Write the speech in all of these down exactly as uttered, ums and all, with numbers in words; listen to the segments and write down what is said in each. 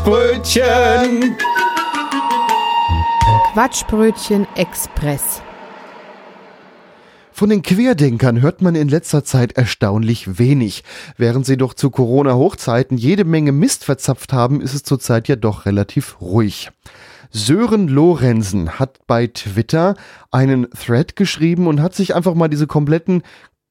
Quatschbrötchen. Quatschbrötchen Express. Von den Querdenkern hört man in letzter Zeit erstaunlich wenig. Während sie doch zu Corona-Hochzeiten jede Menge Mist verzapft haben, ist es zurzeit ja doch relativ ruhig. Sören Lorenzen hat bei Twitter einen Thread geschrieben und hat sich einfach mal diese kompletten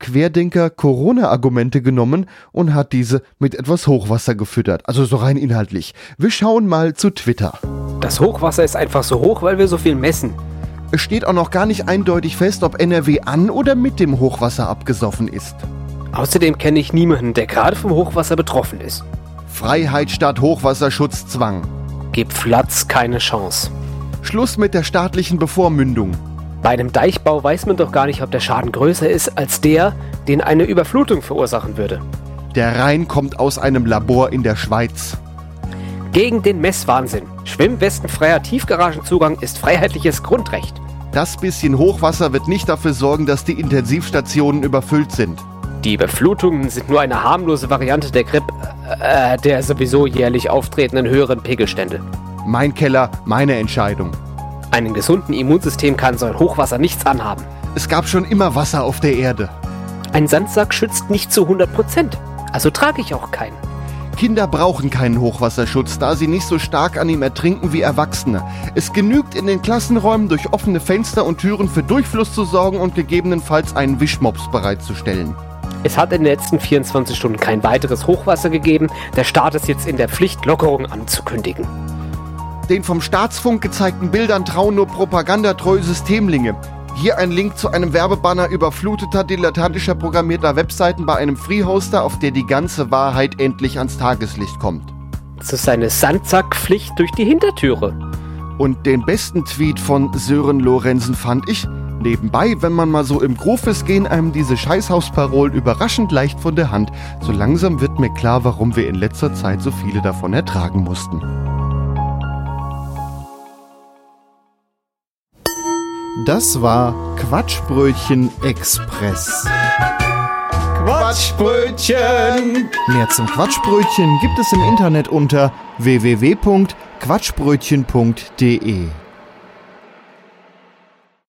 Querdenker-Corona-Argumente genommen und hat diese mit etwas Hochwasser gefüttert. Also so rein inhaltlich. Wir schauen mal zu Twitter. Das Hochwasser ist einfach so hoch, weil wir so viel messen. Es steht auch noch gar nicht eindeutig fest, ob N R W an oder mit dem Hochwasser abgesoffen ist. Außerdem kenne ich niemanden, der gerade vom Hochwasser betroffen ist. Freiheit statt Hochwasserschutzzwang. Gib Flatz keine Chance. Schluss mit der staatlichen Bevormündung. Bei einem Deichbau weiß man doch gar nicht, ob der Schaden größer ist als der, den eine Überflutung verursachen würde. Der Rhein kommt aus einem Labor in der Schweiz. Gegen den Messwahnsinn. Schwimmwestenfreier Tiefgaragenzugang ist freiheitliches Grundrecht. Das bisschen Hochwasser wird nicht dafür sorgen, dass die Intensivstationen überfüllt sind. Die Überflutungen sind nur eine harmlose Variante der Grippe, äh, der sowieso jährlich auftretenden höheren Pegelstände. Mein Keller, meine Entscheidung. Einem gesunden Immunsystem kann so ein Hochwasser nichts anhaben. Es gab schon immer Wasser auf der Erde. Ein Sandsack schützt nicht zu hundert Prozent, also trage ich auch keinen. Kinder brauchen keinen Hochwasserschutz, da sie nicht so stark an ihm ertrinken wie Erwachsene. Es genügt, in den Klassenräumen durch offene Fenster und Türen für Durchfluss zu sorgen und gegebenenfalls einen Wischmops bereitzustellen. Es hat in den letzten vierundzwanzig Stunden kein weiteres Hochwasser gegeben. Der Staat ist jetzt in der Pflicht, Lockerungen anzukündigen. Den vom Staatsfunk gezeigten Bildern trauen nur propagandatreue Systemlinge. Hier ein Link zu einem Werbebanner überfluteter, dilettantischer programmierter Webseiten bei einem Freehoster, auf der die ganze Wahrheit endlich ans Tageslicht kommt. Das ist eine Sandsackpflicht durch die Hintertüre. Und den besten Tweet von Sören Lorenzen fand ich: Nebenbei, wenn man mal so im Groove ist, gehen einem diese Scheißhausparolen überraschend leicht von der Hand. So langsam wird mir klar, warum wir in letzter Zeit so viele davon ertragen mussten. Das war Quatschbrötchen Express. Quatschbrötchen. Mehr zum Quatschbrötchen gibt es im Internet unter w w w punkt quatschbrötchen punkt d e.